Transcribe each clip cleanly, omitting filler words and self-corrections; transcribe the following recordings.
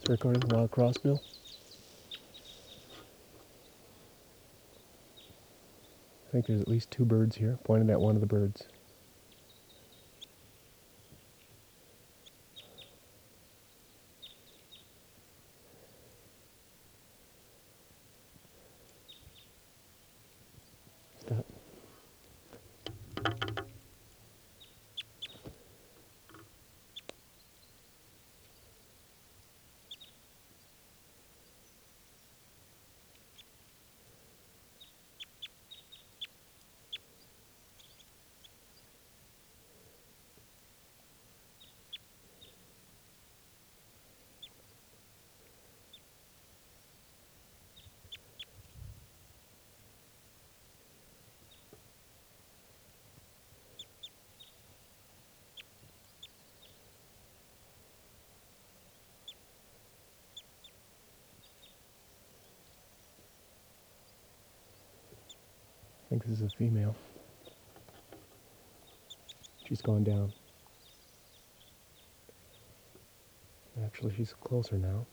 Recording wild crossbill. I think there's at least two birds here, pointed at one of the birds. Stop. I think this is a female. She's gone down. Actually, she's closer now.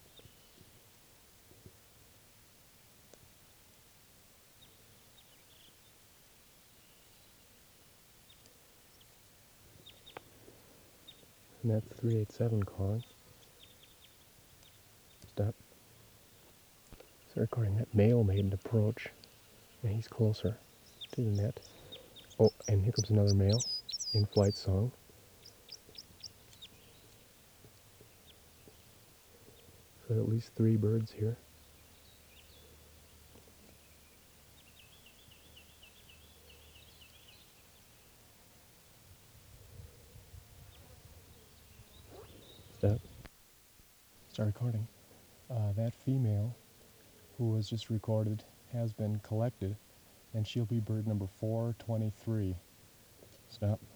And that's 387 calling. Stop. So recording that male made an approach. And he's closer to the net. Oh, and here comes another male in flight song. So at least three birds here. Stop. Start recording. That female who was just recorded has been collected, and she'll be bird number 423. Stop.